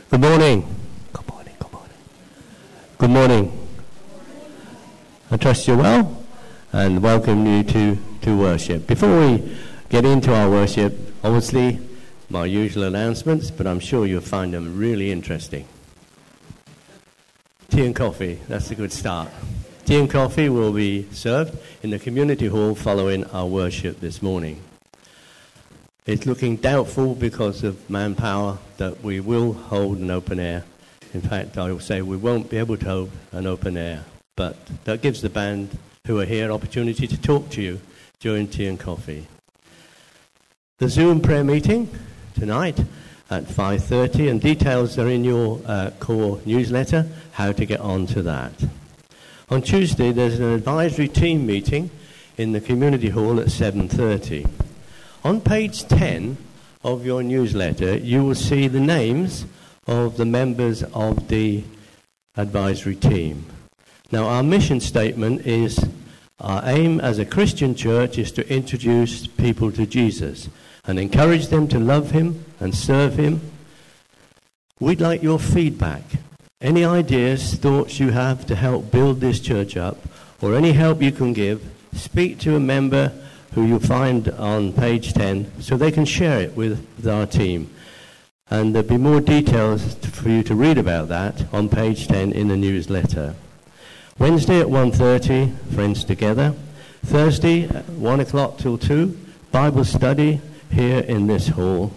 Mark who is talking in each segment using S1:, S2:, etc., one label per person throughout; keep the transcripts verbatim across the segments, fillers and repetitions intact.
S1: Good morning. Good morning, good morning. Good morning. I trust you're well and welcome you to, to worship. Before we get into our worship, obviously my usual announcements, but I'm sure you'll find them really interesting. Tea and coffee, that's a good start. Tea and coffee will be served in the community hall following our worship this morning. It's looking doubtful because of manpower that we will hold an open air. In fact, I will say we won't be able to hold an open air, but that gives the band who are here opportunity to talk to you during tea and coffee. The Zoom prayer meeting tonight at five thirty, and details are in your uh, core newsletter, how to get on to that. On Tuesday, there's an advisory team meeting in the community hall at seven thirty. On page ten of your newsletter, you will see the names of the members of the advisory team. Now, our mission statement is, our aim as a Christian church is to introduce people to Jesus and encourage them to love him and serve him. We'd like your feedback. Any ideas, thoughts you have to help build this church up, or any help you can give, speak to a member who you'll find on page ten, so they can share it with, with our team. And there'll be more details for you to read about that on page ten in the newsletter. Wednesday at one thirty, Friends Together. Thursday at one o'clock till two, Bible study here in this hall.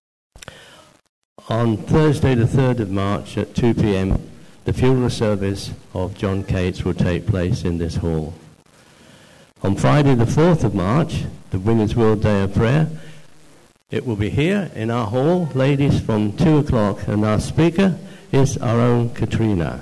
S1: On Thursday the third of March at two p.m, the funeral service of John Cates will take place in this hall. On Friday the fourth of March, the Women's World Day of Prayer, it will be here in our hall, ladies, from two o'clock, and our speaker is our own Katrina.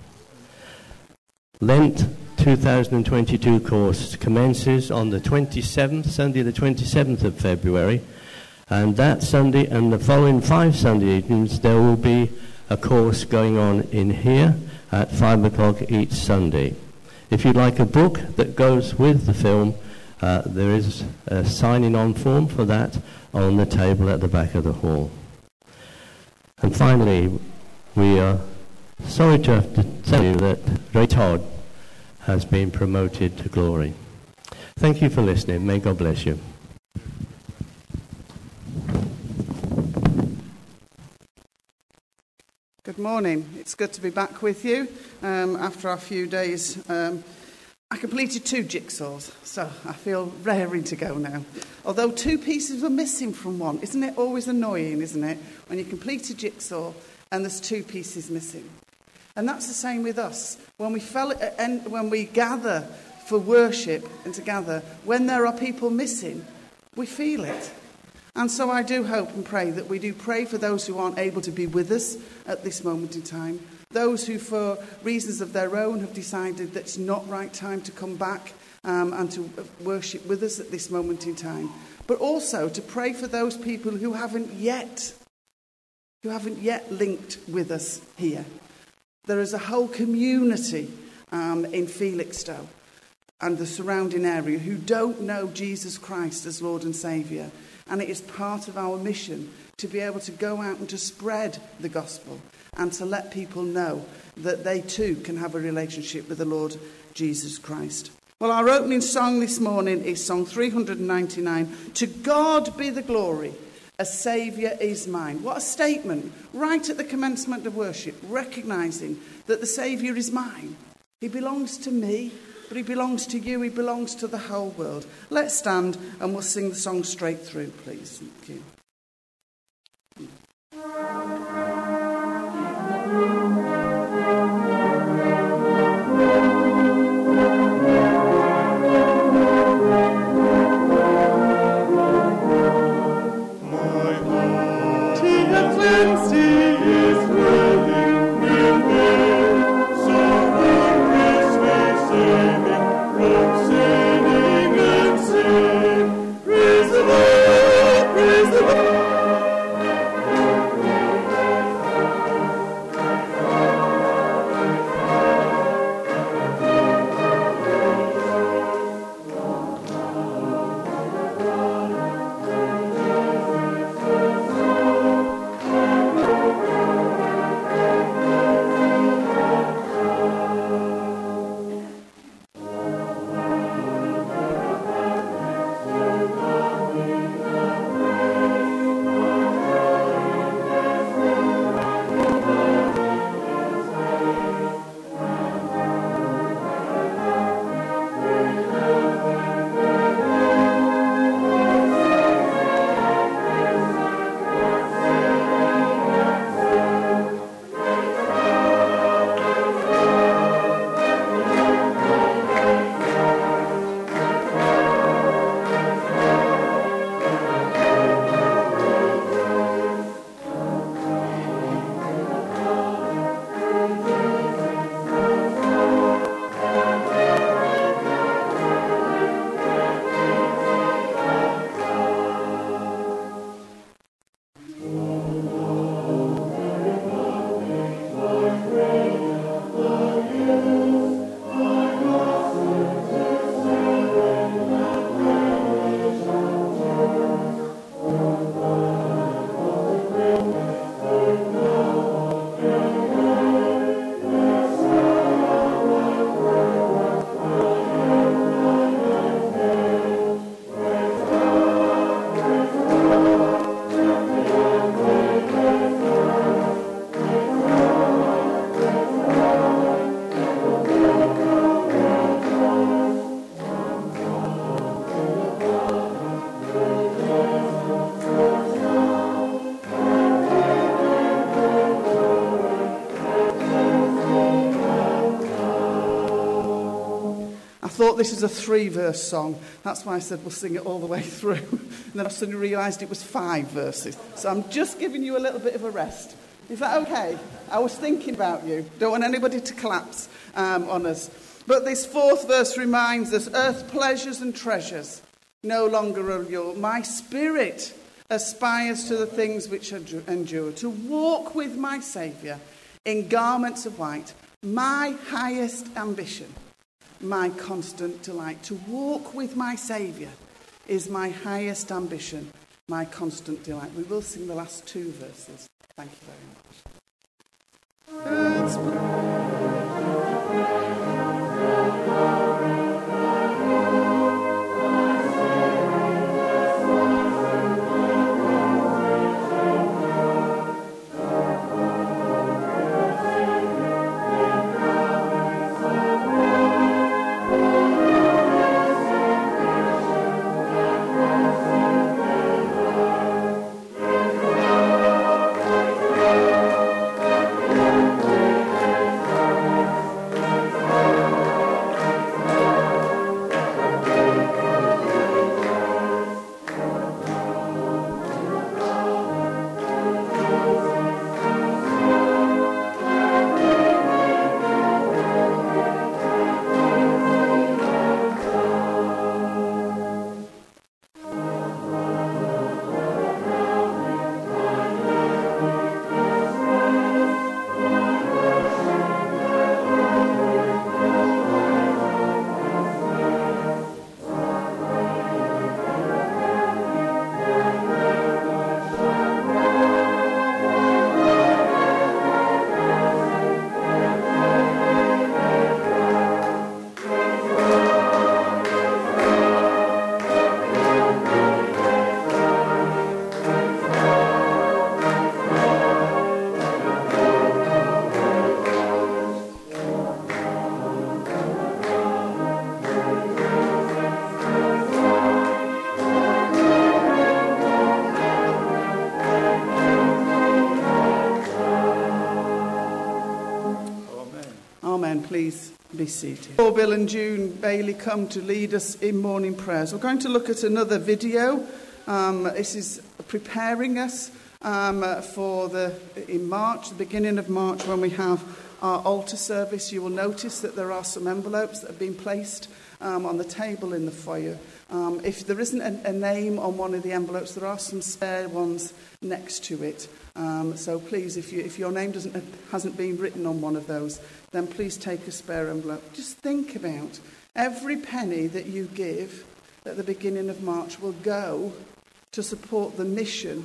S1: Lent two thousand twenty-two course commences on the twenty-seventh, Sunday the twenty-seventh of February, and that Sunday and the following five Sunday evenings there will be a course going on in here at five o'clock each Sunday. If you'd like a book that goes with the film, uh, there is a signing on form for that on the table at the back of the hall. And finally, we are sorry to have to tell you that Ray Todd has been promoted to glory. Thank you for listening. May God bless you.
S2: Good morning. It's good to be back with you um, after a few days. Um, I completed two jigsaws, so I feel raring to go now. Although two pieces were missing from one. Isn't it always annoying, isn't it, when you complete a jigsaw and there's two pieces missing? And that's the same with us. When we, fell, and when we gather for worship and to gather, when there are people missing, we feel it. And so I do hope and pray that we do pray for those who aren't able to be with us at this moment in time, those who for reasons of their own have decided that it's not right time to come back um, and to worship with us at this moment in time, but also to pray for those people who haven't yet, who haven't yet linked with us here. There is a whole community um, in Felixstowe and the surrounding area who don't know Jesus Christ as Lord and Saviour. And it is part of our mission to be able to go out and to spread the gospel and to let people know that they too can have a relationship with the Lord Jesus Christ. Well, our opening song this morning is song three hundred ninety-nine, To God Be the Glory, a Saviour is Mine. What a statement, right at the commencement of worship, recognising that the Saviour is mine. He belongs to me. But he belongs to you, he belongs to the whole world. Let's stand and we'll sing the song straight through, please. Thank you.
S3: Praise the Lord, praise the Lord.
S2: thought this was a three-verse song. That's why I said we'll sing it all the way through. And then I suddenly realised it was five verses. So I'm just giving you a little bit of a rest. Is that okay? I was thinking about you. Don't want anybody to collapse um, on us. But this fourth verse reminds us, earth's pleasures and treasures no longer allure. My spirit aspires to the things which endure, to walk with my Saviour in garments of white, my highest ambition, my constant delight. To walk with my Saviour is my highest ambition, my constant delight. We will sing the last two verses. Thank you very much. Let's please be seated. Before Bill and June Bailey come to lead us in morning prayers, we're going to look at another video. Um, this is preparing us um, for the in March, the beginning of March, when we have our altar service. You will notice that there are some envelopes that have been placed um, on the table in the foyer. Um, if there isn't a, a name on one of the envelopes, there are some spare ones next to it. Um, so please, if, you, if your name doesn't hasn't been written on one of those, then please take a spare envelope. Just think about every penny that you give at the beginning of March will go to support the mission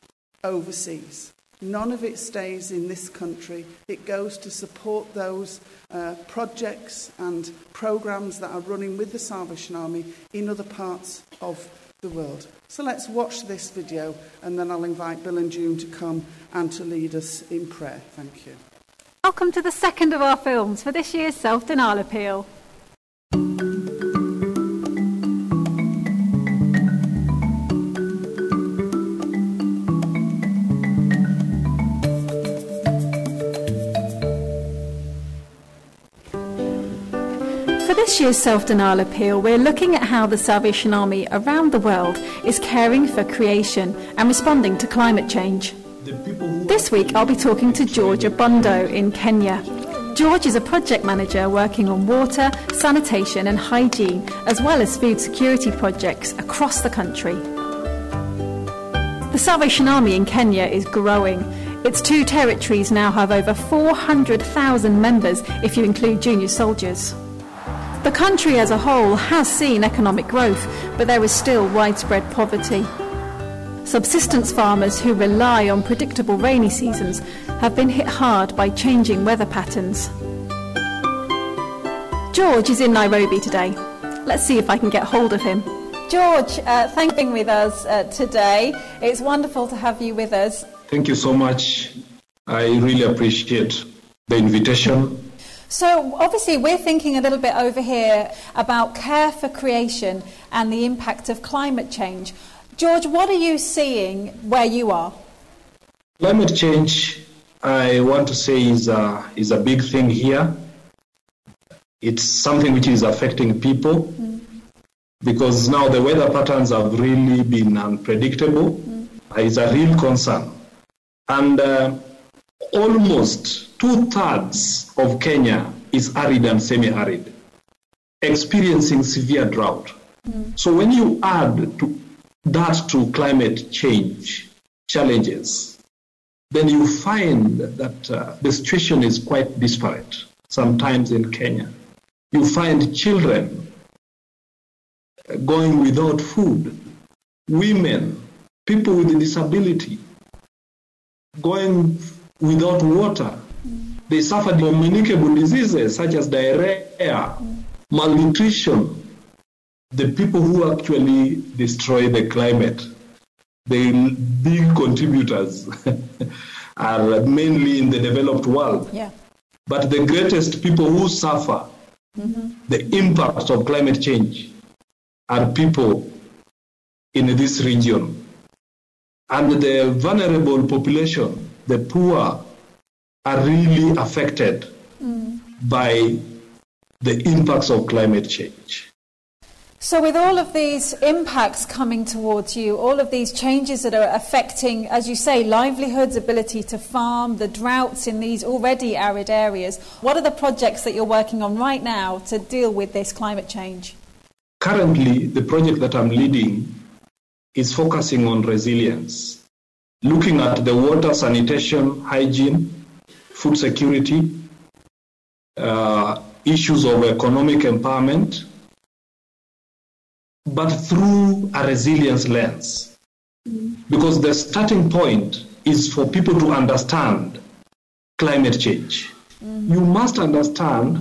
S2: overseas. None of it stays in this country. It goes to support those uh, projects and programs that are running with the Salvation Army in other parts of the world. So let's watch this video, and then I'll invite Bill and June to come and to lead us in prayer. Thank you.
S3: Welcome to the second of our films for this year's Self-Denial Appeal. For this year's Self-Denial Appeal, we're looking at how the Salvation Army around the world is caring for creation and responding to climate change. This week I'll be talking to George Abundo in Kenya. George is a project manager working on water, sanitation and hygiene, as well as food security projects across the country. The Salvation Army in Kenya is growing. Its two territories now have over four hundred thousand members if you include junior soldiers. The country as a whole has seen economic growth, but there is still widespread poverty. Subsistence farmers who rely on predictable rainy seasons have been hit hard by changing weather patterns. George is in Nairobi today. Let's see if I can get hold of him. George, uh, thank you for being with us uh, today. It's wonderful to have you with us.
S4: Thank you so much. I really appreciate the invitation.
S3: So obviously we're thinking a little bit over here about care for creation and the impact of climate change. George, what are you seeing where you are?
S4: Climate change, I want to say, is a, is a big thing here. It's something which is affecting people mm. because now the weather patterns have really been unpredictable. Mm. It's a real concern. And uh, almost two-thirds of Kenya is arid and semi-arid, experiencing severe drought. Mm. So when you add to that to climate change challenges, then you find that uh, the situation is quite disparate. Sometimes in Kenya, you find children going without food, women, people with a disability going without water. Mm. They suffer communicable diseases such as diarrhea, mm. malnutrition. The people who actually destroy the climate, the big contributors are mainly in the developed world. Yeah. But the greatest people who suffer mm-hmm. the impact of climate change are people in this region. And the vulnerable population, the poor, are really affected mm. by the impacts of climate change.
S3: So with all of these impacts coming towards you, all of these changes that are affecting, as you say, livelihoods, ability to farm, the droughts in these already arid areas, what are the projects that you're working on right now to deal with this climate change?
S4: Currently, the project that I'm leading is focusing on resilience, looking at the water, sanitation, hygiene, food security, uh, issues of economic empowerment, but through a resilience lens. Mm. Because the starting point is for people to understand climate change. Mm. You must understand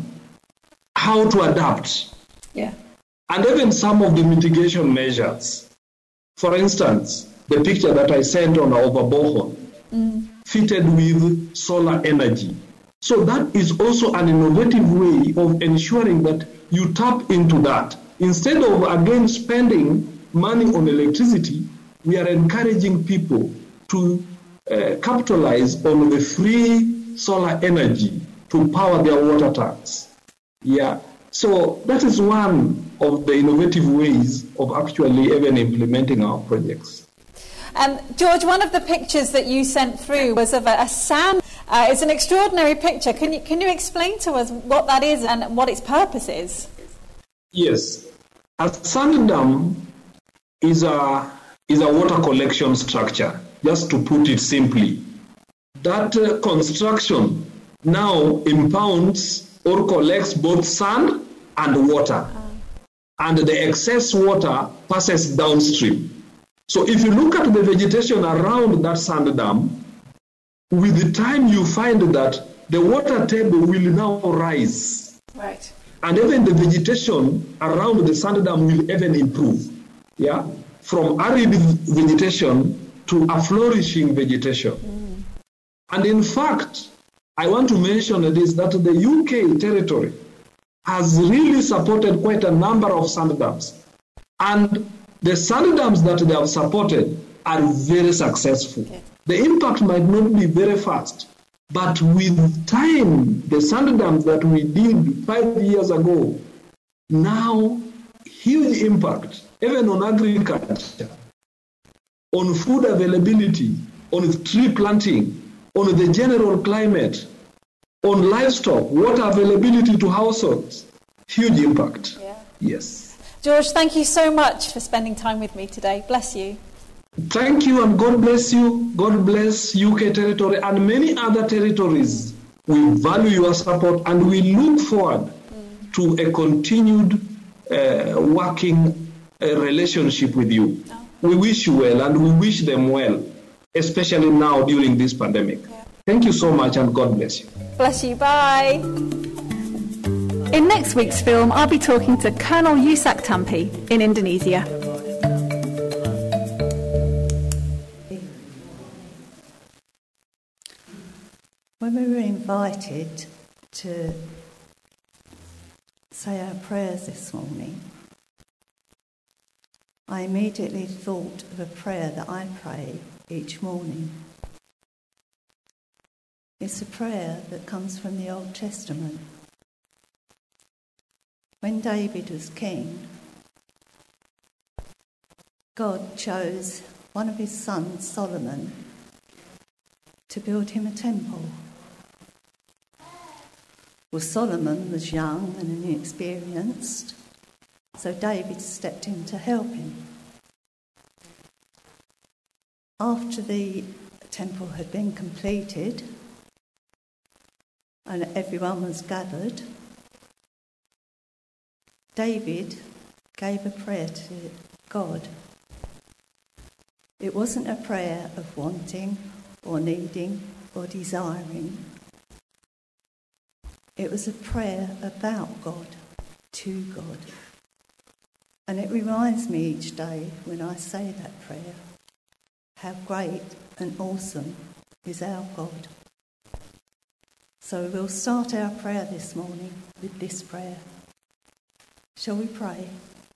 S4: how to adapt. Yeah. And even some of the mitigation measures. For instance, the picture that I sent on our borehole, mm. fitted with solar energy. So that is also an innovative way of ensuring that you tap into that. Instead of, again, spending money on electricity, we are encouraging people to uh, capitalize on the free solar energy to power their water tanks. Yeah. So that is one of the innovative ways of actually even implementing our projects.
S3: Um, George, one of the pictures that you sent through was of a, a sand. Uh, it's an extraordinary picture. Can you, can you explain to us what that is and what its purpose is?
S4: Yes. A sand dam is a, is a water collection structure, just to put it simply. That uh, construction now impounds or collects both sand and water. Oh. And the excess water passes downstream. So if you look at the vegetation around that sand dam, with the time you find that the water table will now rise.
S3: Right.
S4: And even the vegetation around the sand dam will even improve. Yeah? From arid vegetation to a flourishing vegetation. Mm. And in fact, I want to mention this, that the U K territory has really supported quite a number of sand dams. And the sand dams that they have supported are very successful. Okay. The impact might not be very fast, but with time, the sand dams that we did five years ago, now huge impact, even on agriculture, on food availability, on tree planting, on the general climate, on livestock, water availability to households. Huge impact. Yeah. Yes.
S3: George, thank you so much for spending time with me today. Bless you.
S4: Thank you, and God bless you. God bless U K territory and many other territories. We value your support and we look forward mm. to a continued uh, working uh, relationship with you. Oh. We wish you well and we wish them well, especially now during this pandemic. Yeah. Thank you so much and God bless you.
S3: Bless you. Bye. In next week's film, I'll be talking to Colonel Yusak Tampi in Indonesia.
S5: When we were invited to say our prayers this morning, I immediately thought of a prayer that I pray each morning. It's a prayer that comes from the Old Testament. When David was king, God chose one of his sons, Solomon, to build him a temple. Well, Solomon was young and inexperienced, so David stepped in to help him. After the temple had been completed and everyone was gathered, David gave a prayer to God. It wasn't a prayer of wanting or needing or desiring. It was a prayer about God, to God. And it reminds me each day when I say that prayer, how great and awesome is our God. So we'll start our prayer this morning with this prayer. Shall we pray?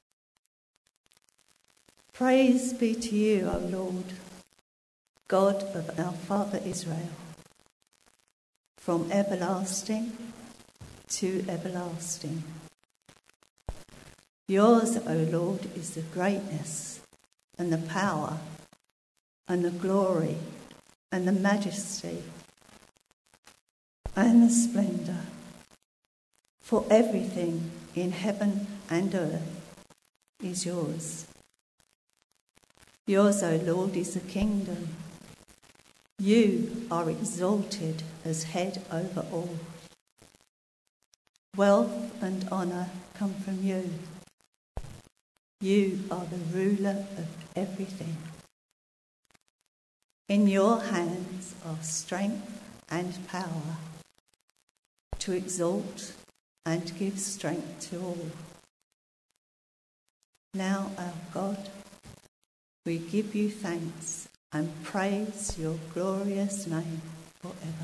S5: Praise be to you, O Lord, God of our Father Israel, from everlasting to everlasting. Yours, O Lord, is the greatness and the power and the glory and the majesty and the splendour, for everything in heaven and earth is yours. Yours, O Lord, is the kingdom. You are exalted as head over all. Wealth and honour come from you. You are the ruler of everything. In your hands are strength and power to exalt and give strength to all. Now, our God, we give you thanks and praise your glorious name forever.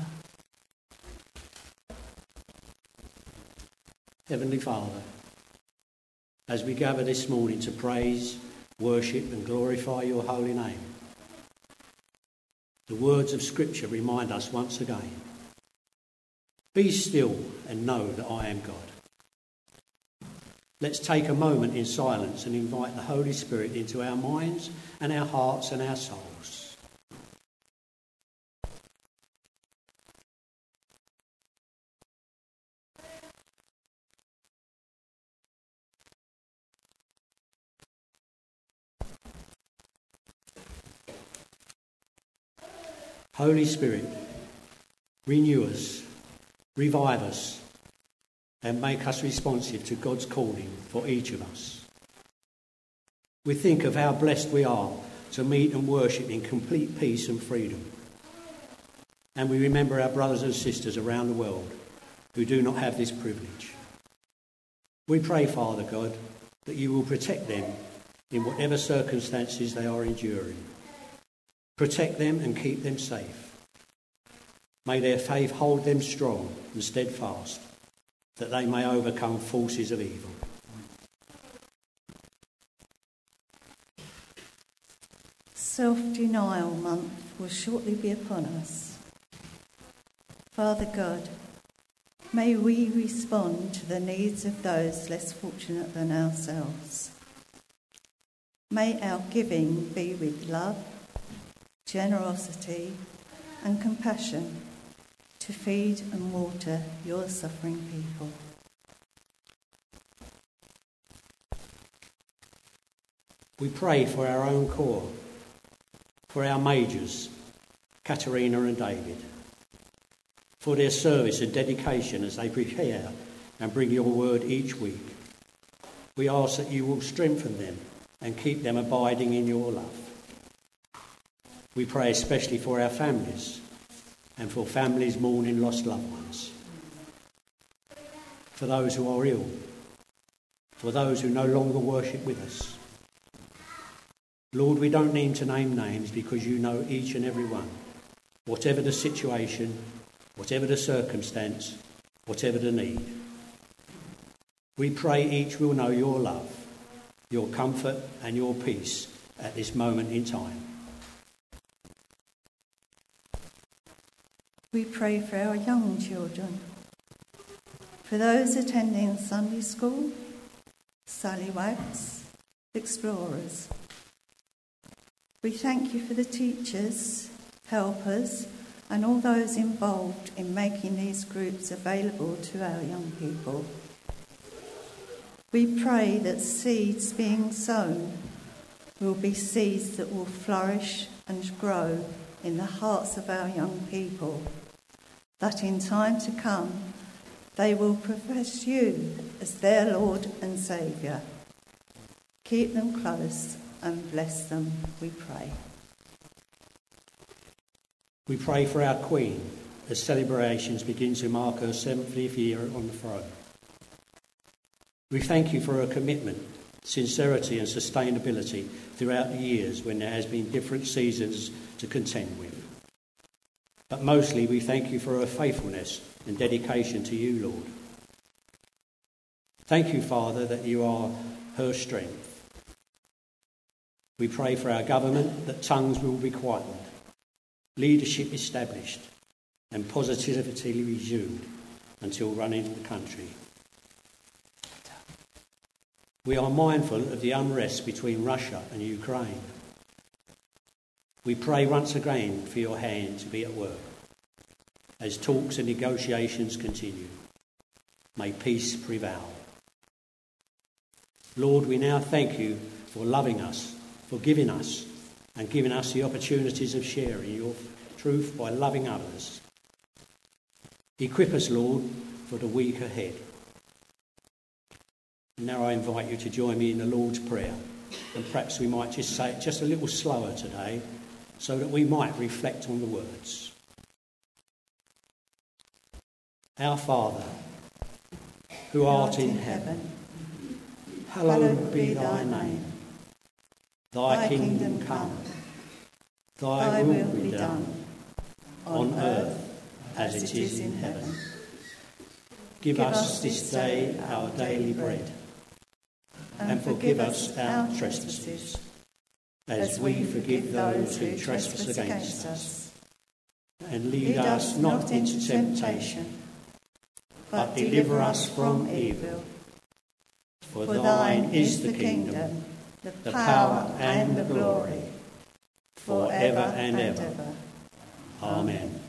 S6: Heavenly Father, as we gather this morning to praise, worship and glorify your holy name, the words of Scripture remind us once again, be still and know that I am God. Let's take a moment in silence and invite the Holy Spirit into our minds and our hearts and our souls. Holy Spirit, renew us, revive us, and make us responsive to God's calling for each of us. We think of how blessed we are to meet and worship in complete peace and freedom. And we remember our brothers and sisters around the world who do not have this privilege. We pray, Father God, that you will protect them in whatever circumstances they are enduring. Protect them and keep them safe. May their faith hold them strong and steadfast, that they may overcome forces of evil.
S5: Self-denial month will shortly be upon us. Father God, may we respond to the needs of those less fortunate than ourselves. May our giving be with love, generosity and compassion to feed and water your suffering people.
S6: We pray for our own corps, for our majors, Katerina and David, for their service and dedication as they prepare and bring your word each week. We ask that you will strengthen them and keep them abiding in your love. We pray especially for our families and for families mourning lost loved ones, for those who are ill, for those who no longer worship with us. Lord, we don't need to name names because you know each and every one, whatever the situation, whatever the circumstance, whatever the need. We pray each will know your love, your comfort and your peace at this moment in time.
S5: We pray for our young children, for those attending Sunday school Sallywags, explorers. We thank you for the teachers, helpers, and all those involved in making these groups available to our young people. We pray that seeds being sown will be seeds that will flourish and grow in the hearts of our young people, that in time to come they will profess you as their Lord and Saviour. Keep them close and bless them, we pray.
S6: We pray for our Queen as celebrations begin to mark her seventieth year on the throne. We thank you for her commitment, sincerity and sustainability throughout the years when there has been different seasons to contend with. But mostly we thank you for her faithfulness and dedication to you, Lord. Thank you, Father, that you are her strength. We pray for our government that tongues will be quietened, leadership established and positivity resumed until running the country. We are mindful of the unrest between Russia and Ukraine. We pray once again for your hand to be at work as talks and negotiations continue. May peace prevail. Lord, we now thank you for loving us, for giving us, and giving us the opportunities of sharing your truth by loving others. Equip us, Lord, for the week ahead. Now I invite you to join me in the Lord's Prayer, and perhaps we might just say it just a little slower today so that we might reflect on the words. Our Father, who art in heaven, hallowed be thy name. Thy kingdom come, thy will be done, on earth as it is in heaven. Give us this day our daily bread, and forgive us our trespasses, as we forgive those who trespass against us. And lead us not into temptation, but deliver us from evil. For thine is the kingdom, the power and the glory, for ever and ever. Amen.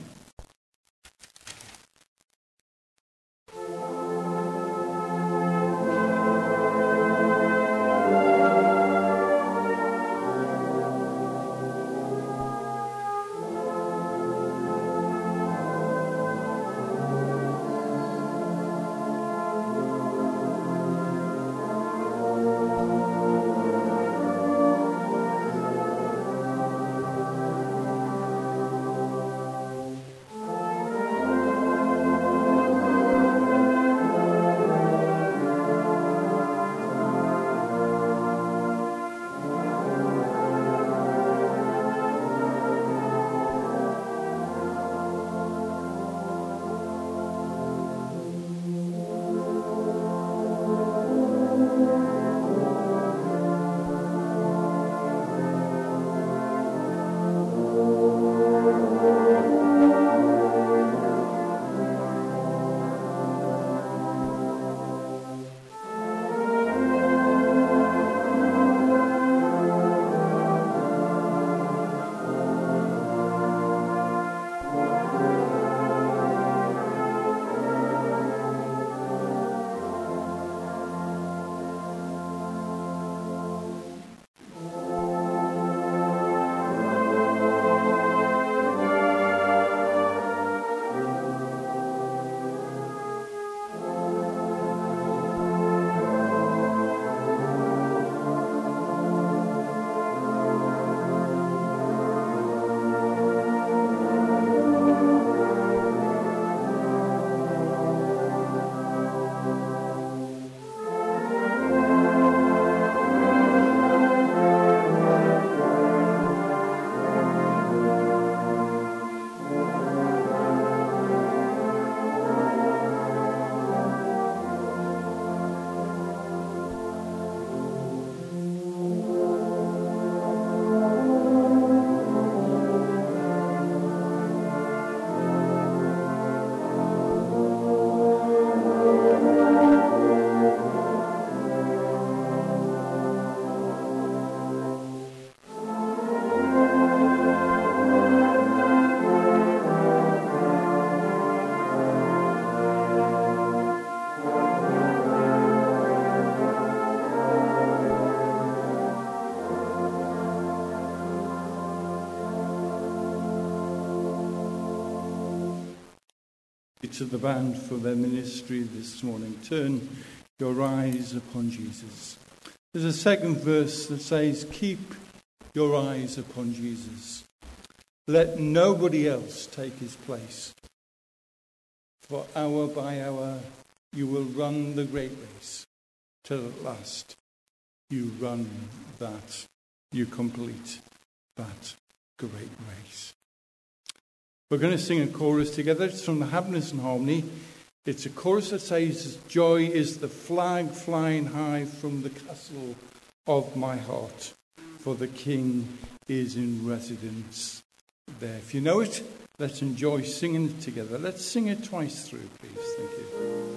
S7: To the band for their ministry this morning. Turn your eyes upon Jesus. There's a second verse that says, keep your eyes upon Jesus. Let nobody else take his place. For hour by hour you will run the great race, till at last you run that, you complete that great race. We're going to sing a chorus together. It's from the Happiness and Harmony. It's a chorus that says, joy is the flag flying high from the castle of my heart, for the King is in residence there. If you know it, let's enjoy singing it together. Let's sing it twice through, please. Thank you.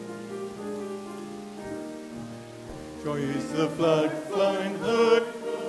S7: Joy is the flag flying high.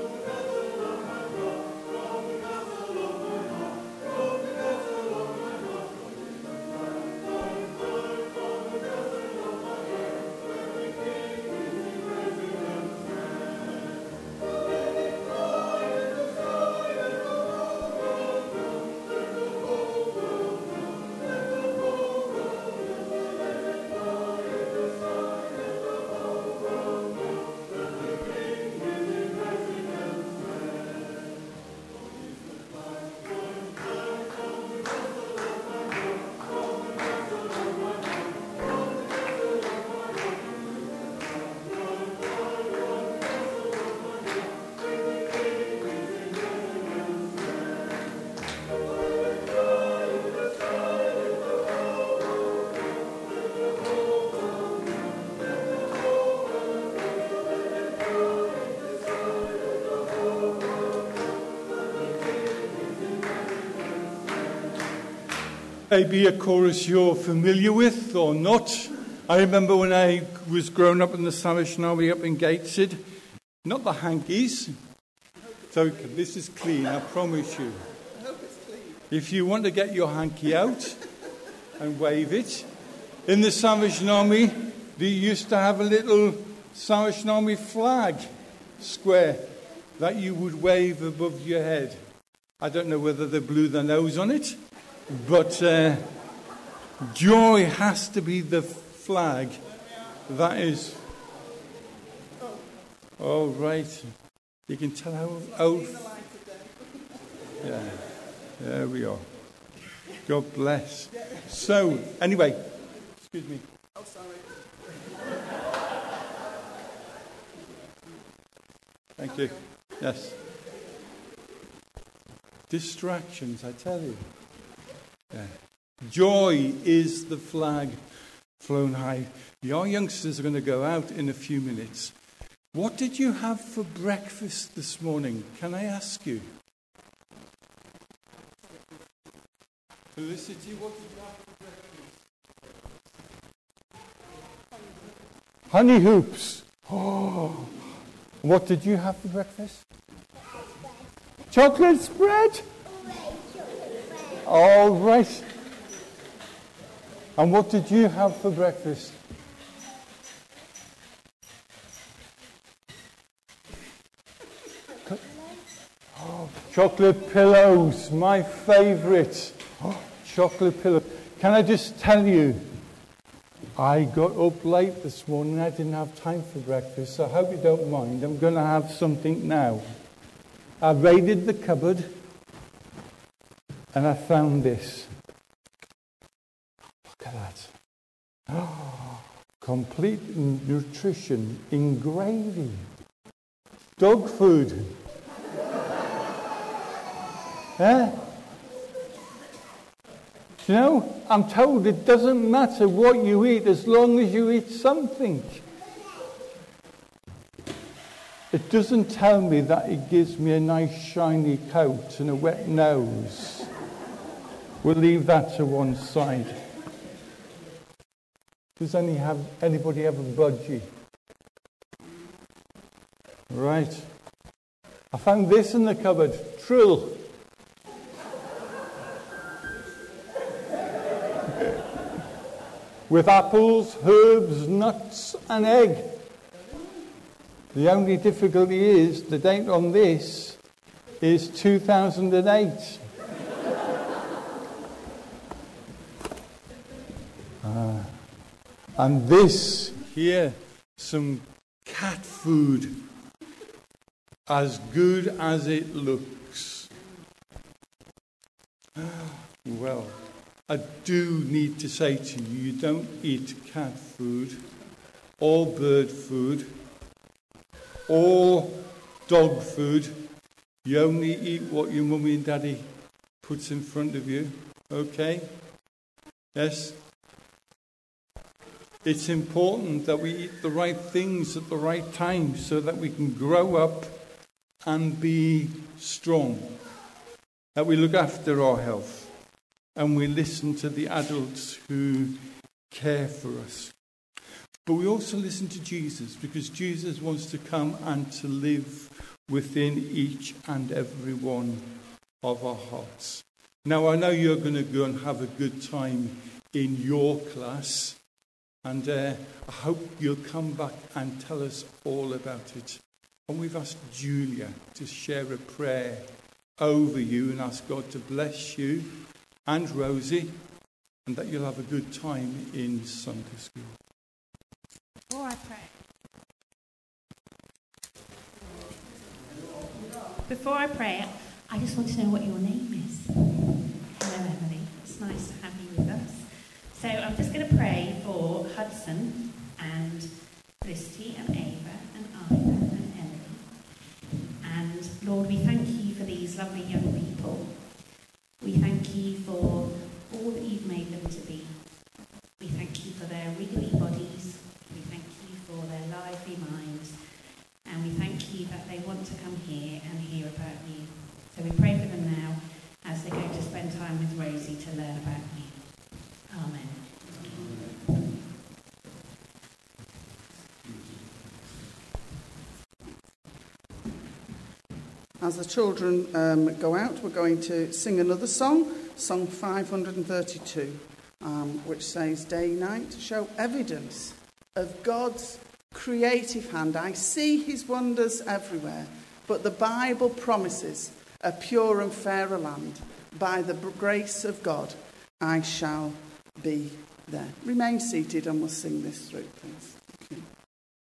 S7: Maybe a chorus you're familiar with or not. I remember when I was growing up in the Salvation Army up in Gateshead, not the hankies. So this is clean, I promise you.
S2: I hope it's clean.
S7: If you want to get your hanky out and wave it, in the Salvation Army, they used to have a little Salvation Army flag square that you would wave above your head. I don't know whether they blew their nose on it. But uh, joy has to be the flag that is. Oh, right. You can tell how old. Yeah, there we are. God bless. So, anyway, excuse me.
S2: Oh, sorry.
S7: Thank you. Yes. Distractions, I tell you. Yeah. Joy is the flag flown high. Your youngsters are going to go out in a few minutes. What did you have for breakfast this morning? Can I ask you? Felicity, what did you have for breakfast? Honey hoops. Oh. What did you have for breakfast? Chocolate spread. All right. And what did you have for breakfast? Oh, chocolate pillows, my favourite. Oh, chocolate pillows. Can I just tell you, I got up late this morning. I didn't have time for breakfast, so I hope you don't mind. I'm going to have something now. I raided the cupboard. And I found this. Look at that. Oh, complete nutrition in gravy. Dog food. Eh? You know, I'm told it doesn't matter what you eat as long as you eat something. It doesn't tell me that it gives me a nice shiny coat and a wet nose. We'll leave that to one side. Does any have, anybody have a budgie? Right. I found this in the cupboard. Trill. With apples, herbs, nuts and egg. The only difficulty is the date on this is two thousand eight. Uh, and this here, some cat food, as good as it looks. Well, I do need to say to you, you don't eat cat food or bird food or dog food. You only eat what your mummy and daddy puts in front of you, okay? Yes? It's important that we eat the right things at the right time so that we can grow up and be strong. That we look after our health and we listen to the adults who care for us. But we also listen to Jesus, because Jesus wants to come and to live within each and every one of our hearts. Now, I know you're going to go and have a good time in your class, and uh, I hope you'll come back and tell us all about it. And we've asked Julia to share a prayer over you and ask God to bless you and Rosie, and that you'll have a good time in Sunday school.
S8: Before I pray, Before I pray, I just want to know what your name is. Hello, Emily. It's nice to have you with us. So I'm just going to pray for Hudson and Felicity and Ava and Ida and Emily. And Lord, we thank you for these lovely young people. We thank you for all that you've made them to be. We thank you for their wiggly bodies. We thank you for their lively minds. And we thank you that they want to come here and hear about you. So we pray for them now as they go to spend time with Rosie to learn about you. Amen.
S2: As the children um, go out, we're going to sing another song, Song five hundred thirty-two, um, which says, Day, night, to show evidence of God's creative hand. I see his wonders everywhere, but the Bible promises a pure and fairer land. By the grace of God, I shall be there. Remain seated and we'll sing this through, please. Thank you.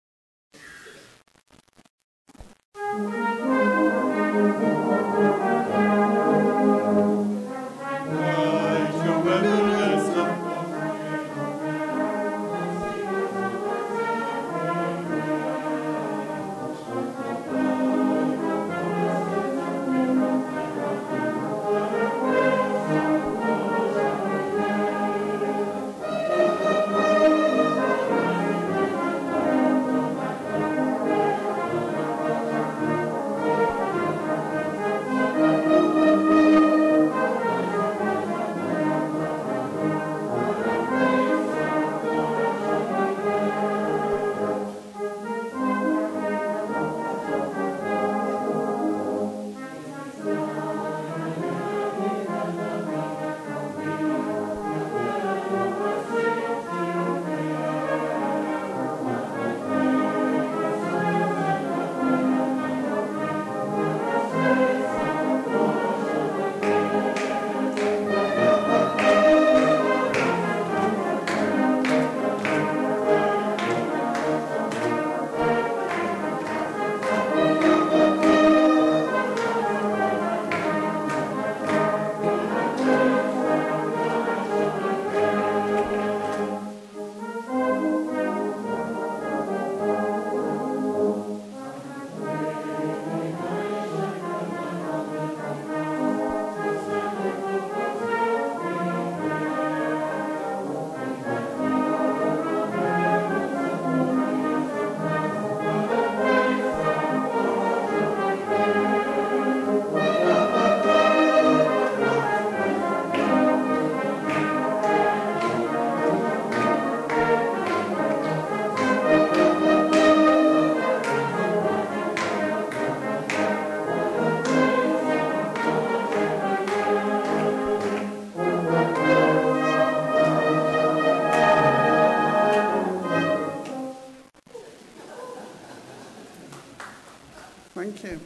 S2: Thank you.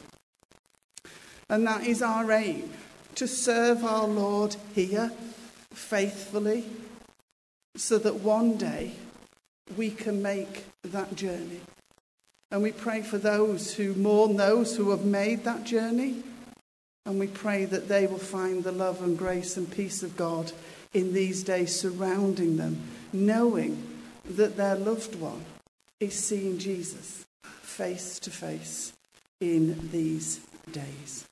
S2: And that is our aim, to serve our Lord here, faithfully, so that one day we can make that journey. And we pray for those who mourn those who have made that journey. And we pray that they will find the love and grace and peace of God in these days surrounding them, knowing that their loved one is seeing Jesus face to face in these days.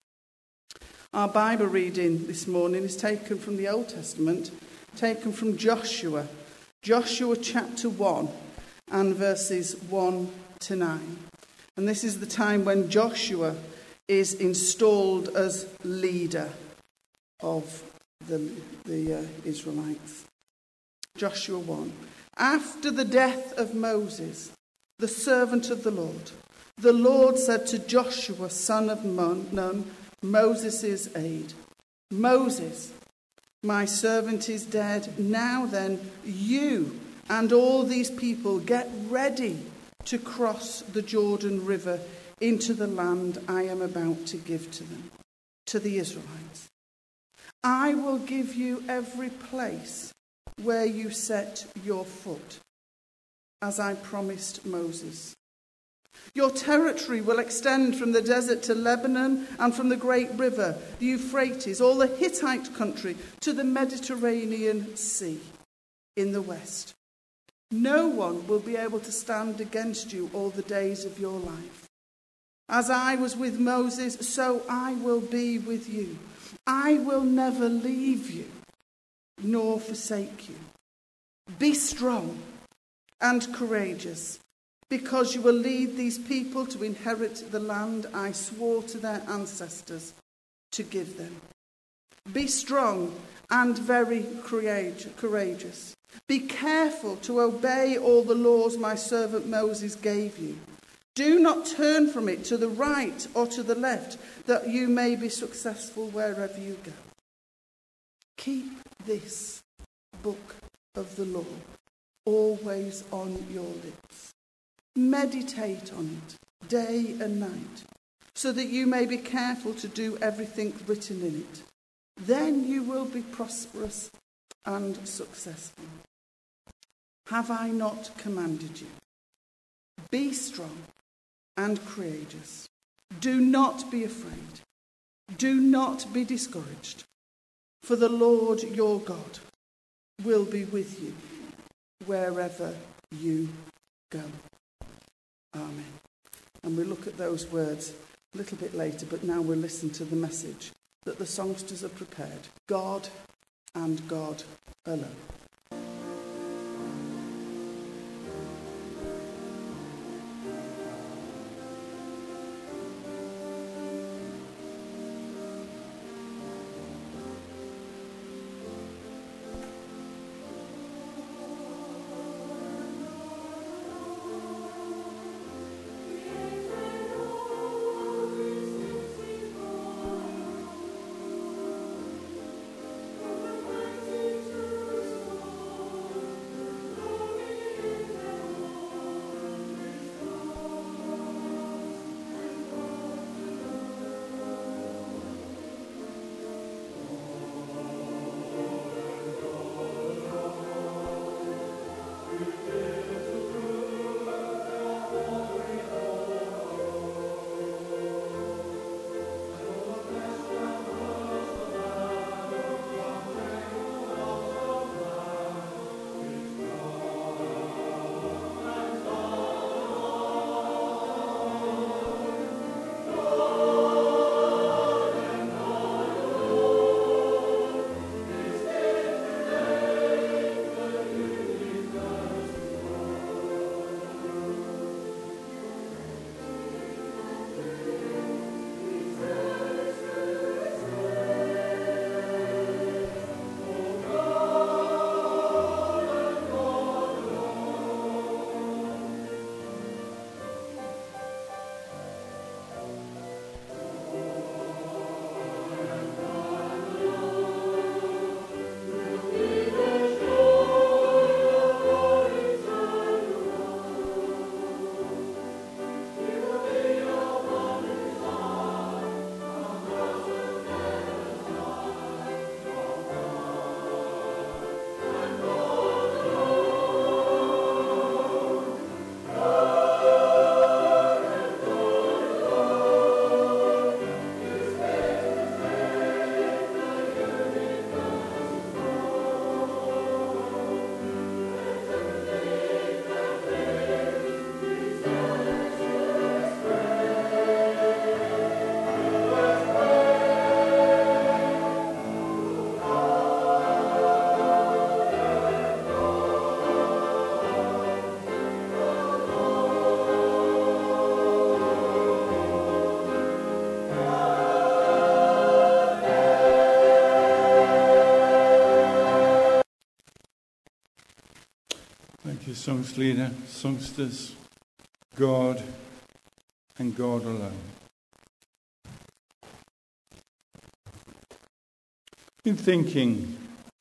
S2: Our Bible reading this morning is taken from the Old Testament, taken from Joshua, Joshua chapter one and verses one to nine. And this is the time when Joshua is installed as leader of the, the uh, Israelites. Joshua one. After the death of Moses, the servant of the Lord, the Lord said to Joshua, son of Nun, Moses' aide, Moses, my servant is dead. Now then, you and all these people get ready to cross the Jordan River into the land I am about to give to them, to the Israelites. I will give you every place where you set your foot, as I promised Moses. Your territory will extend from the desert to Lebanon and from the great river, the Euphrates, all the Hittite country, to the Mediterranean Sea in the west. No one will be able to stand against you all the days of your life. As I was with Moses, so I will be with you. I will never leave you, nor forsake you. Be strong and courageous, because you will lead these people to inherit the land I swore to their ancestors to give them. Be strong and very courageous. Be careful to obey all the laws my servant Moses gave you. Do not turn from it to the right or to the left, that you may be successful wherever you go. Keep this book of the law always on your lips. Meditate on it day and night, so that you may be careful to do everything written in it. Then you will be prosperous and successful. Have I not commanded you? Be strong and courageous. Do not be afraid. Do not be discouraged, for the Lord your God will be with you wherever you go. Amen. And we'll look at those words a little bit later, but now we'll listen to the message that the songsters have prepared. God and God alone.
S9: Thank you.
S7: Thank you, songs leader, songsters. God and God alone. In thinking,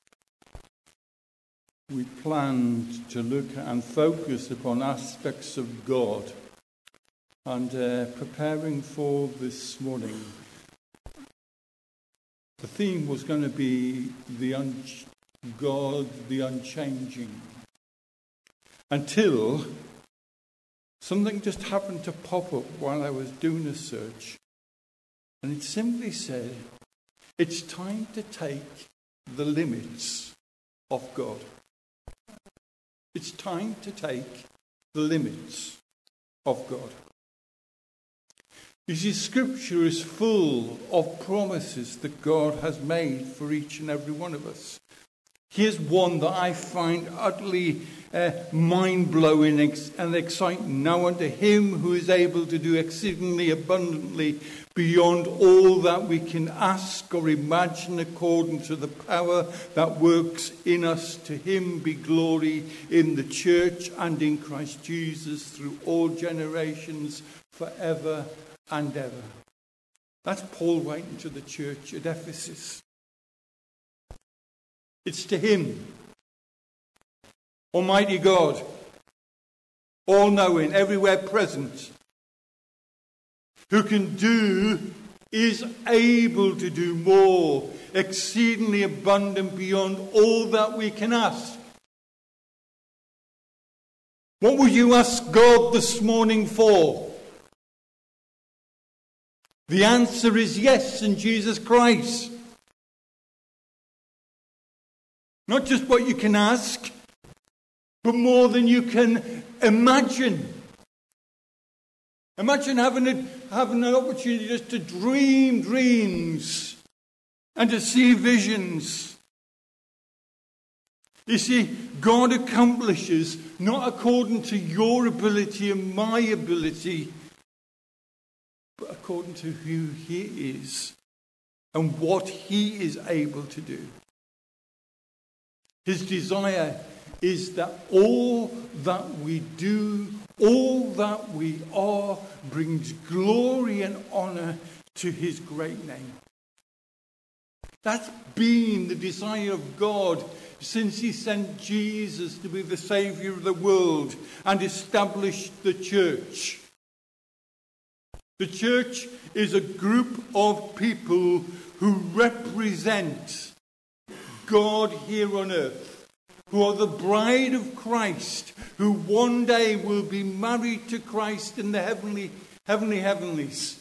S7: we planned to look and focus upon aspects of God, and uh, preparing for this morning, the theme was going to be the un- God, the unchanging, until something just happened to pop up while I was doing a search, and it simply said, it's time to take the limits of God. It's time to take the limits of God. You see, Scripture is full of promises that God has made for each and every one of us. Here's one that I find utterly uh, mind-blowing and exciting. Now unto him who is able to do exceedingly abundantly beyond all that we can ask or imagine, according to the power that works in us, to him be glory in the church and in Christ Jesus through all generations, forever and ever. That's Paul writing to the church at Ephesus. It's to him, Almighty God, all-knowing, everywhere present, who can do, is able to do more, exceedingly abundant beyond all that we can ask. What would you ask God this morning for? The answer is yes in Jesus Christ. Not just what you can ask, but more than you can imagine. Imagine having, a, having an opportunity just to dream dreams and to see visions. You see, God accomplishes not according to your ability and my ability, but according to who he is and what he is able to do. His desire is that all that we do, all that we are, brings glory and honour to his great name. That's been the desire of God since he sent Jesus to be the Saviour of the world and established the church. The church is a group of people who represent God here on earth, who are the bride of Christ, who one day will be married to Christ in the heavenly, heavenly heavenlies.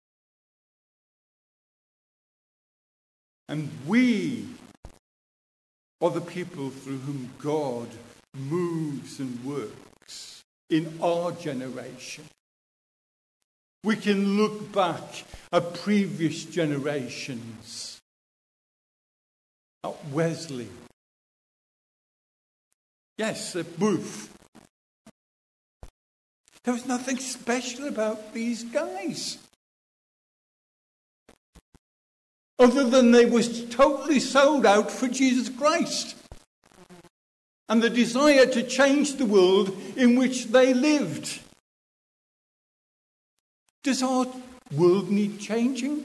S7: And we are the people through whom God moves and works in our generation. We can look back at previous generations. At Wesley. Yes, at Booth. There was nothing special about these guys. Other than they were totally sold out for Jesus Christ. And the desire to change the world in which they lived. Does our world need changing?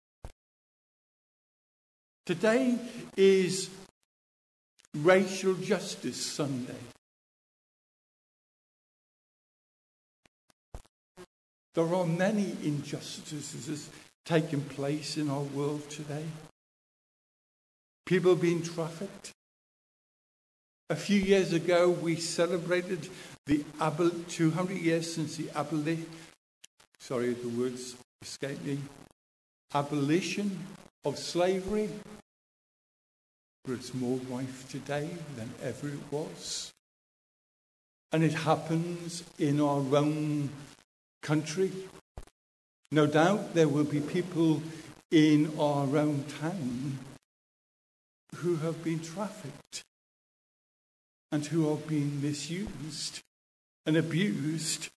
S7: Today is Racial Justice Sunday. There are many injustices taking place in our world today. People being trafficked. A few years ago, we celebrated the abol- two hundred years since the abolition. Sorry, the words escape me. Abolition of slavery. But it's more rife today than ever it was. And it happens in our own country. No doubt there will be people in our own town who have been trafficked and who are being misused and abused.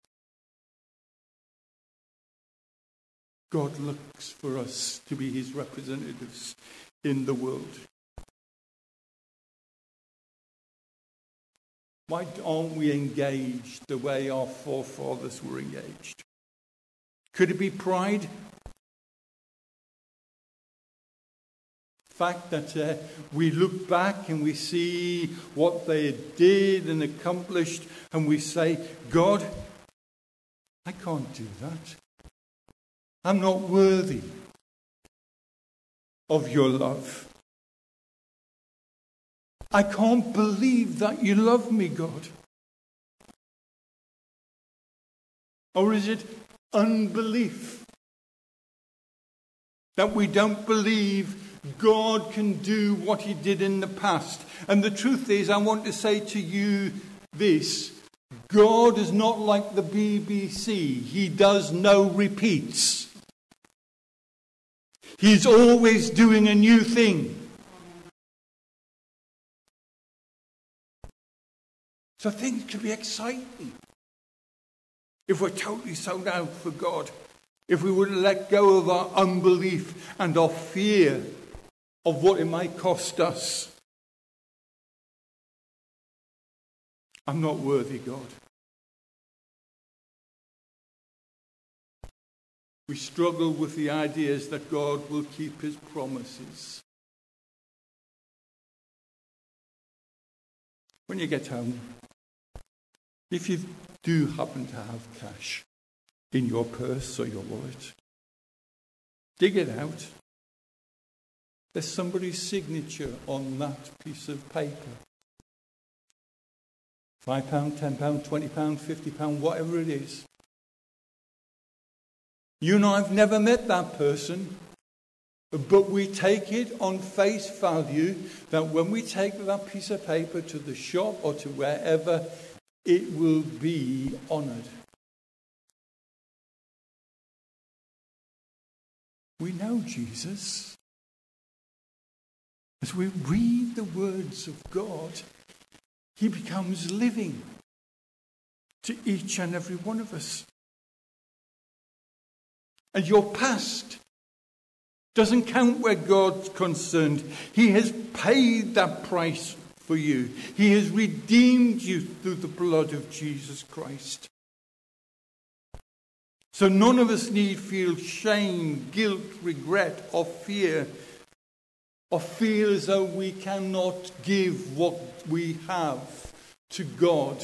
S7: God looks for us to be his representatives in the world. Why aren't we engaged the way our forefathers were engaged? Could it be pride? Fact that uh, we look back and we see what they did and accomplished, and we say, God, I can't do that. I'm not worthy of your love. I can't believe that you love me, God. Or is it unbelief? That we don't believe God can do what he did in the past. And the truth is, I want to say to you this: God is not like the B B C. He does no repeats. He's always doing a new thing. So things can be exciting if we're totally sold out for God. If we would let go of our unbelief and our fear of what it might cost us. I'm not worthy, God. We struggle with the ideas that God will keep his promises. When you get home, if you do happen to have cash in your purse or your wallet, dig it out. There's somebody's signature on that piece of paper. Five pound, ten pound, twenty pound, fifty pound, whatever it is. You and I have never met that person, but we take it on face value that when we take that piece of paper to the shop or to wherever, it will be honoured. We know Jesus. As we read the words of God, he becomes living to each and every one of us. And your past doesn't count where God's concerned. He has paid that price for you. He has redeemed you through the blood of Jesus Christ. So none of us need feel shame, guilt, regret, or fear, or feel as though we cannot give what we have to God.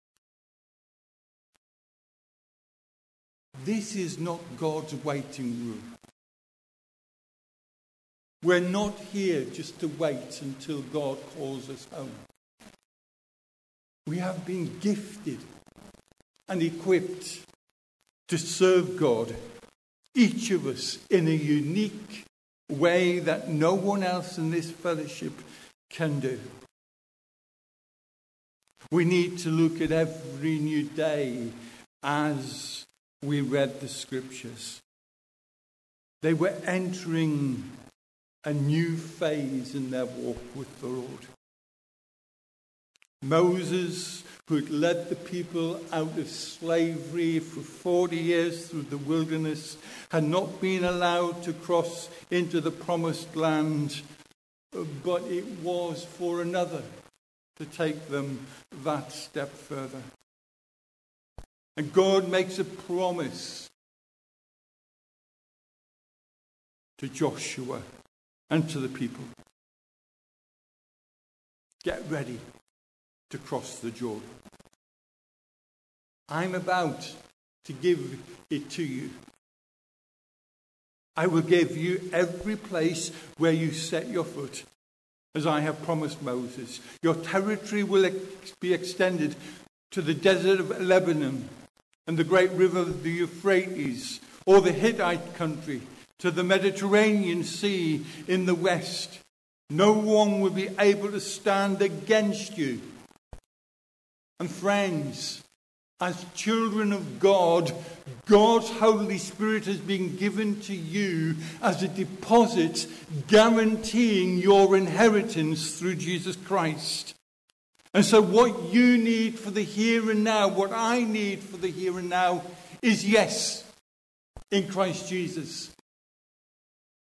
S7: This is not God's waiting room. We're not here just to wait until God calls us home. We have been gifted and equipped to serve God, each of us in a unique way that no one else in this fellowship can do. We need to look at every new day as we read the scriptures. They were entering a new phase in their walk with the Lord. Moses, who had led the people out of slavery for forty years through the wilderness, had not been allowed to cross into the promised land, but it was for another to take them that step further. And God makes a promise to Joshua and to the people. Get ready to cross the Jordan. I'm about to give it to you. I will give you every place where you set your foot, as I have promised Moses. Your territory will ex- be extended to the desert of Lebanon and the great river of the Euphrates, or the Hittite country, to the Mediterranean Sea in the west. No one will be able to stand against you. And friends, as children of God, God's Holy Spirit has been given to you as a deposit guaranteeing your inheritance through Jesus Christ. And so what you need for the here and now, what I need for the here and now, is yes, in Christ Jesus.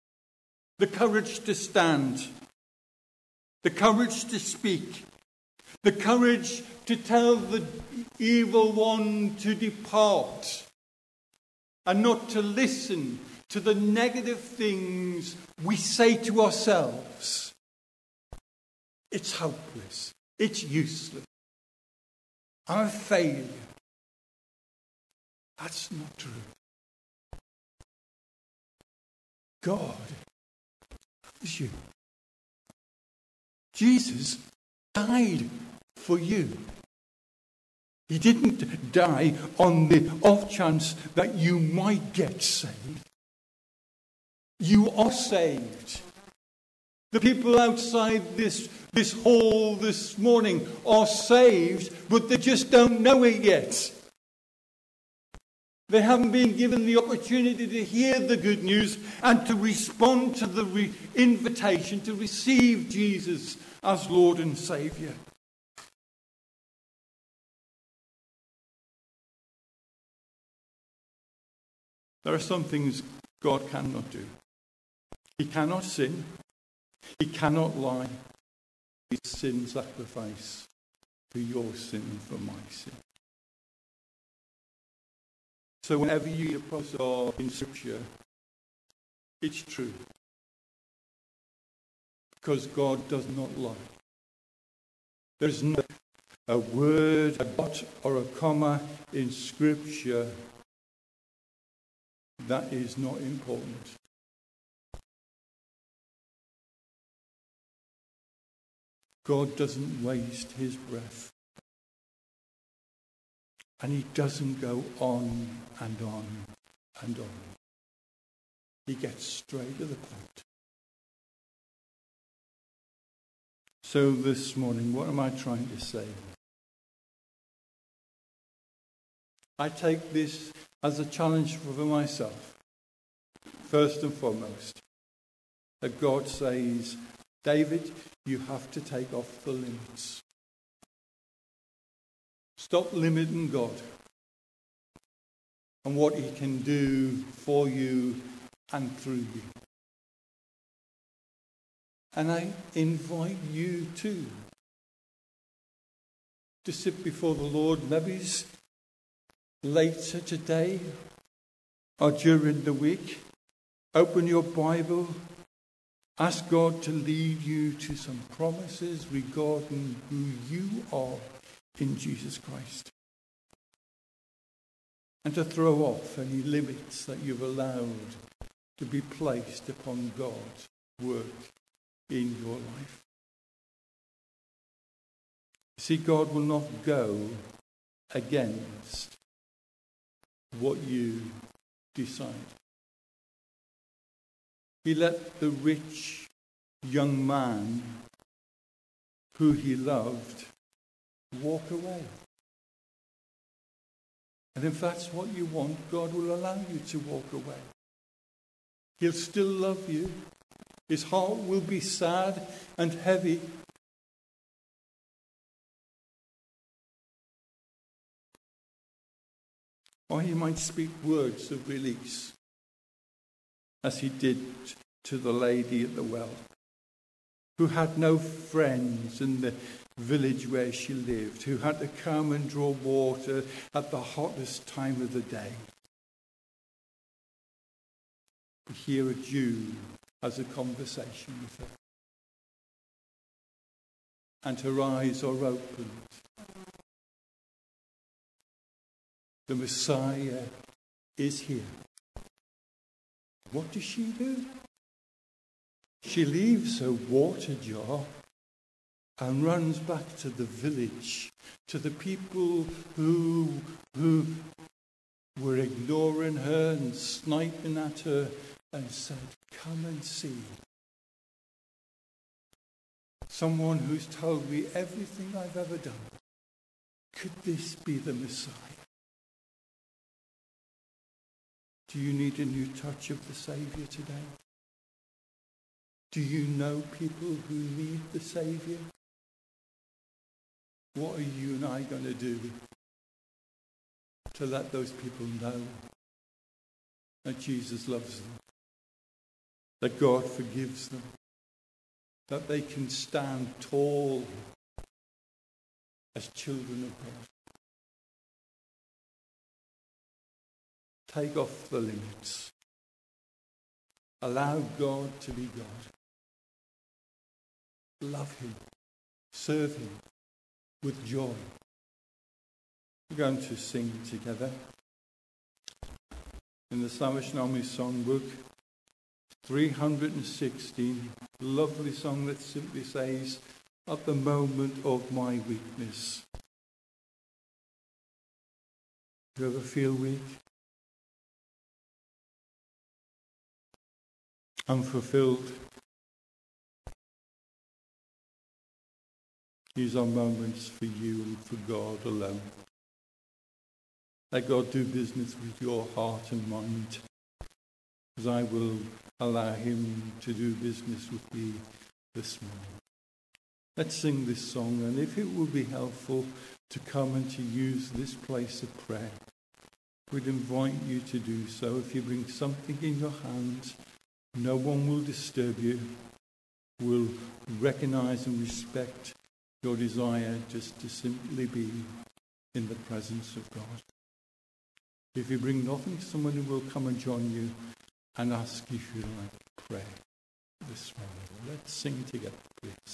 S7: The courage to stand, the courage to speak, The courage to tell the evil one to depart and not to listen to the negative things we say to ourselves. It's hopeless. It's useless. I'm a failure. That's not true. God loves you. Jesus died for you. He didn't die on the off chance that you might get saved. You are saved. The people outside this, this hall this morning are saved, but they just don't know it yet. They haven't been given the opportunity to hear the good news and to respond to the re- invitation to receive Jesus as Lord and Saviour. There are some things God cannot do. He cannot sin. He cannot lie. He sin sacrifice for your sin and for my sin. So whenever you approach God in Scripture, it's true. Because God does not lie. There's not a word, a dot or a comma in Scripture that is not important. God doesn't waste his breath. And he doesn't go on and on and on. He gets straight to the point. So this morning, what am I trying to say? I take this as a challenge for myself. First and foremost, that God says, David, you have to take off the limits. Stop limiting God and what he can do for you and through you. And I invite you too to sit before the Lord, maybe later today or during the week. Open your Bible. Ask God to lead you to some promises regarding who you are in Jesus Christ. And to throw off any limits that you've allowed to be placed upon God's work in your life. See, God will not go against what you decide. He let the rich young man who he loved walk away. And if that's what you want, God will allow you to walk away. He'll still love you. His heart will be sad and heavy. Or he might speak words of release, as he did to the lady at the well, who had no friends in the village where she lived, who had to come and draw water at the hottest time of the day. Here a Jew has a conversation with her, and her eyes are opened. The Messiah is here. What does she do? She leaves her water jar and runs back to the village, to the people who, who were ignoring her and sniping at her, and said, come and see. Someone who's told me everything I've ever done. Could this be the Messiah? Do you need a new touch of the Saviour today? Do you know people who need the Saviour? What are you and I going to do to let those people know that Jesus loves them, that God forgives them, that they can stand tall as children of God. Take off the limits. Allow God to be God. Love him. Serve him with joy. We're going to sing together in the Salvation Army Songbook, three hundred sixteen, lovely song that simply says, at the moment of my weakness. Do you ever feel weak? Unfulfilled? These are moments for you and for God alone. Let God do business with your heart and mind, as I will allow him to do business with me this morning. Let's sing this song, and if it would be helpful to come and to use this place of prayer, we'd invite you to do so. If you bring something in your hands, no one will disturb you. We'll recognize and respect your desire just to simply be in the presence of God. If you bring nothing, someone will come and join you and ask if you like prayer this morning. Let's sing together, please.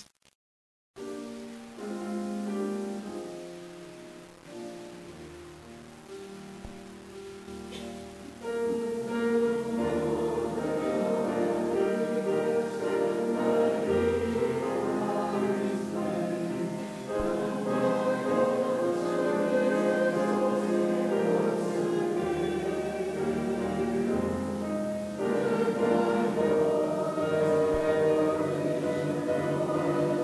S9: Thank you.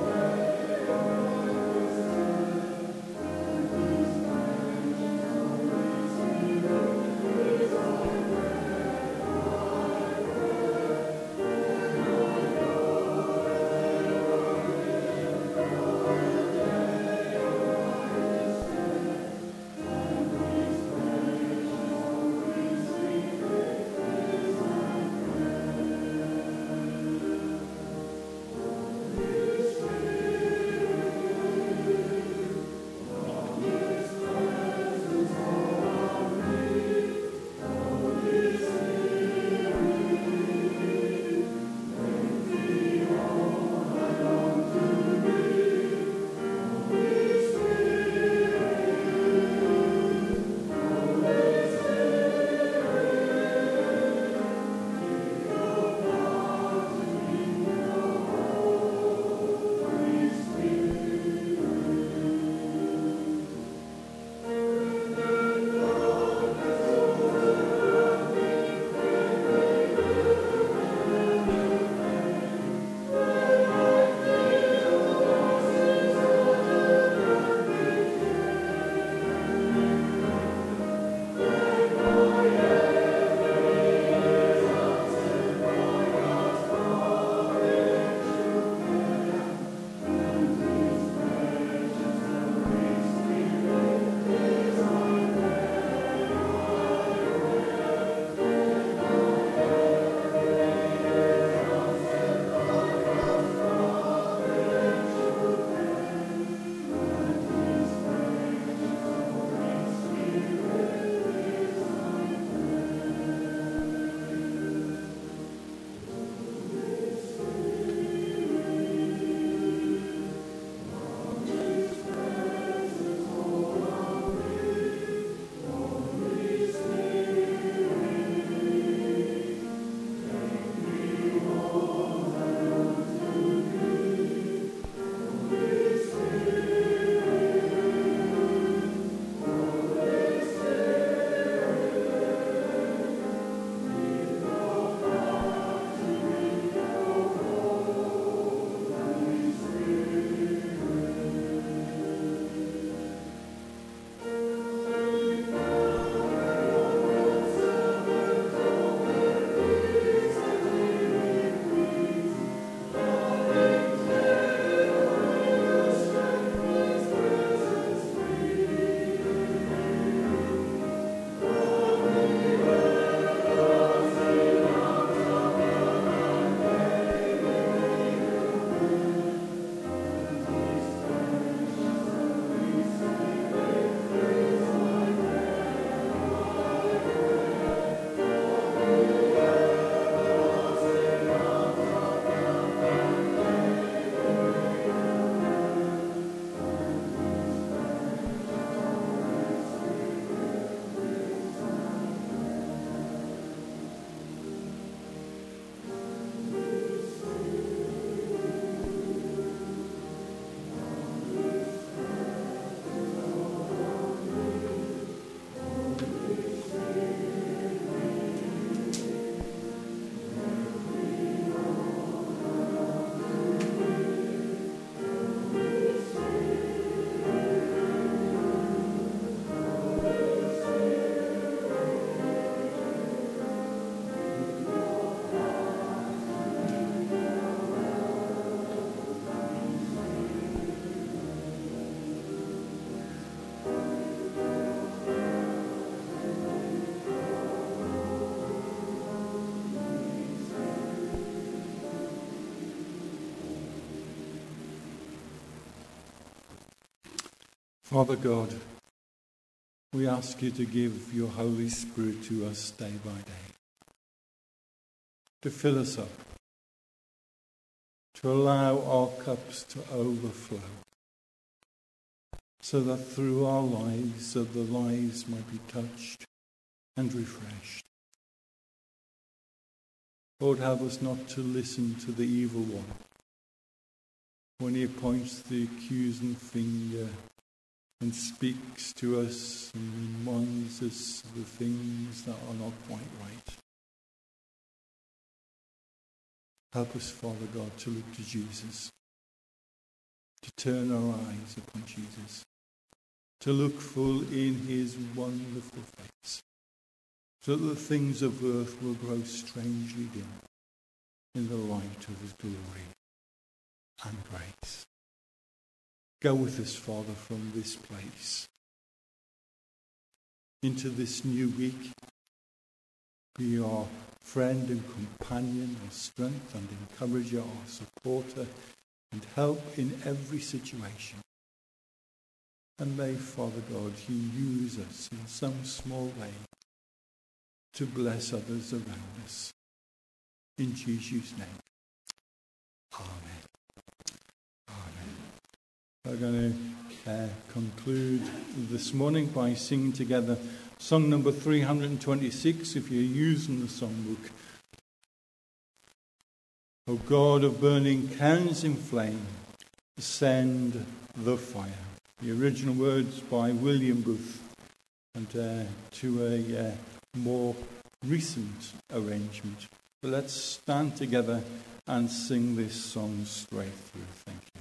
S7: Father God, we ask you to give your Holy Spirit to us day by day, to fill us up, to allow our cups to overflow, so that through our lives, that the lives might be touched and refreshed. Lord, help us not to listen to the evil one when he points the accusing finger and speaks to us and reminds us of the things that are not quite right. Help us, Father God, to look to Jesus, to turn our eyes upon Jesus, to look full in his wonderful face, so that the things of earth will grow strangely dim in the light of his glory and grace. Go with us, Father, from this place into this new week. Be our friend and companion, our strength and encourager, our supporter, and help in every situation. And may, Father God, you use us in some small way to bless others around us. In Jesus' name. Amen. Amen. We're going to uh, conclude this morning by singing together song number three hundred twenty-six, if you're using the songbook. O God of burning cans in flame, send the fire. The original words by William Booth, and uh, to a uh, more recent arrangement. But let's stand together and sing this song straight through. Thank you.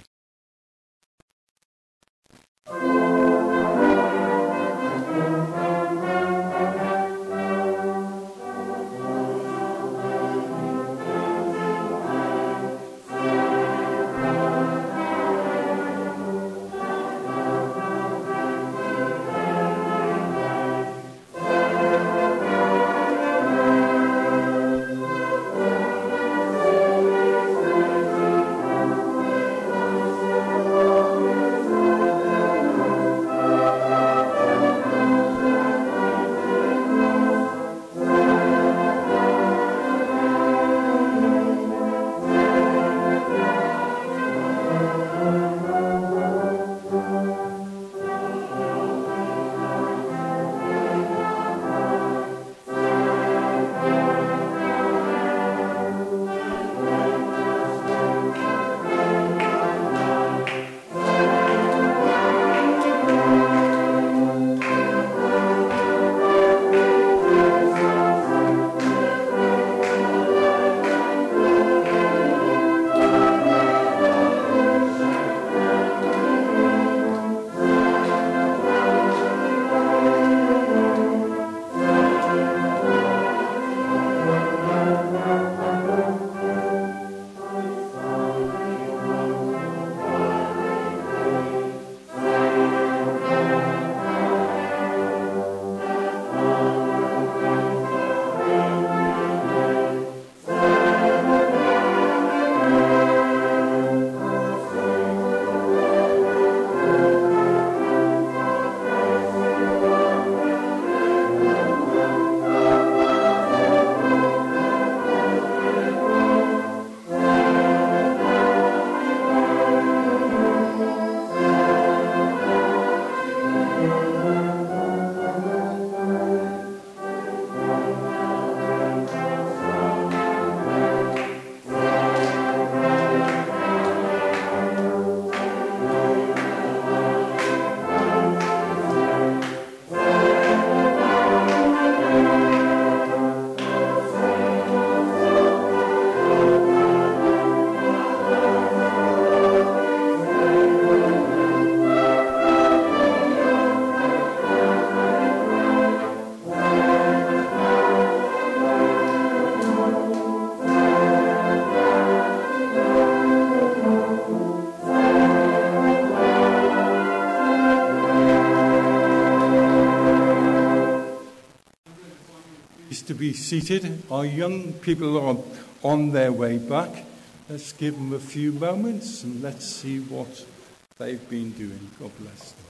S7: To be seated. Our young people are on their way back. Let's give them a few moments and let's see what they've been doing. God bless them.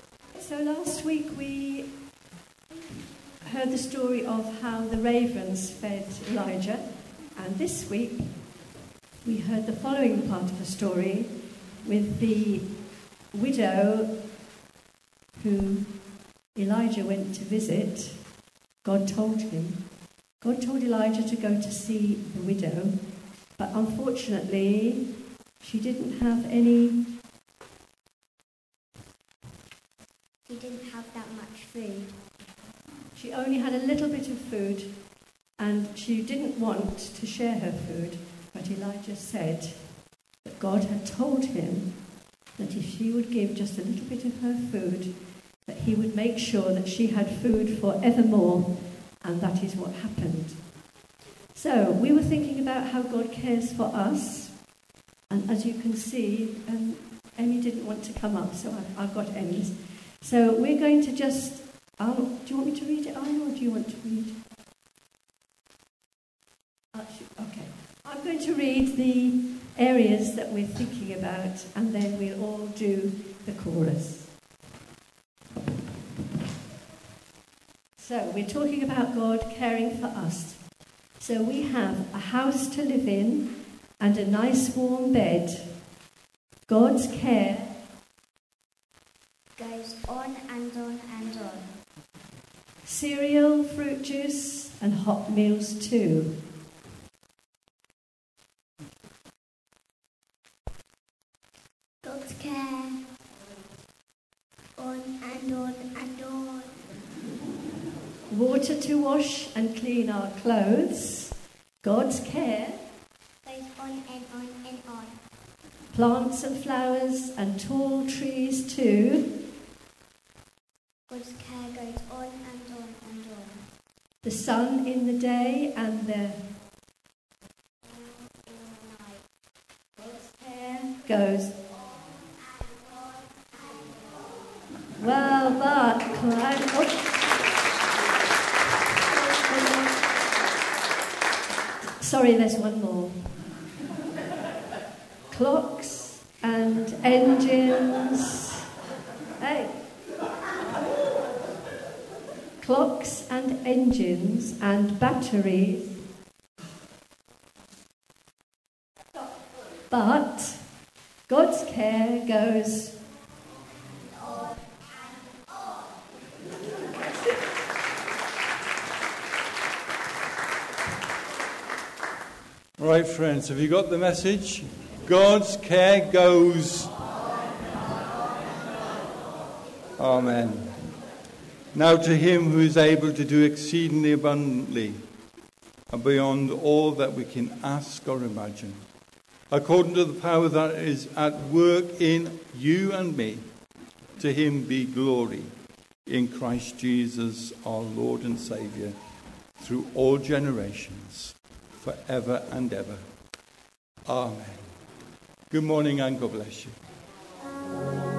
S9: So last week we heard the story of how the ravens fed Elijah, and this week we heard the following part of the story with the widow who Elijah went to visit. God told him. God told Elijah to go to see the widow, but unfortunately she didn't have any...
S10: She didn't have that much food.
S9: She only had a little bit of food, and she didn't want to share her food, but Elijah said that God had told him that if she would give just a little bit of her food, that he would make sure that she had food forevermore, and that is what happened. So, we were thinking about how God cares for us, and as you can see, um, Emmy didn't want to come up, so I've, I've got Emmy's. So, we're going to just... I'll, do you want me to read it, Arno, or do you want to read? Okay. I'm going to read the areas that we're thinking about, and then we'll all do the chorus. So, we're talking about God caring for us. So we have a house to live in and a nice warm bed. God's care
S10: goes on and on and on.
S9: Cereal, fruit juice, and hot meals too.
S10: God's care on and on and on.
S9: Water to wash and clean our clothes. God's care
S10: goes on and on and on.
S9: Plants and flowers and tall trees too.
S10: God's care goes on and on and on.
S9: The sun in the day and the
S10: night.
S9: God's care goes. Well, but Clyde. Oh. Sorry, there's one more. Clocks and engines. Hey. Clocks and engines and batteries. But God's care goes.
S7: Right, friends, have you got the message? God's care goes. Amen. Now to him who is able to do exceedingly abundantly and beyond all that we can ask or imagine, according to the power that is at work in you and me, to him be glory in Christ Jesus our Lord and Saviour, through all generations, forever and ever. Amen. Good morning and God bless you.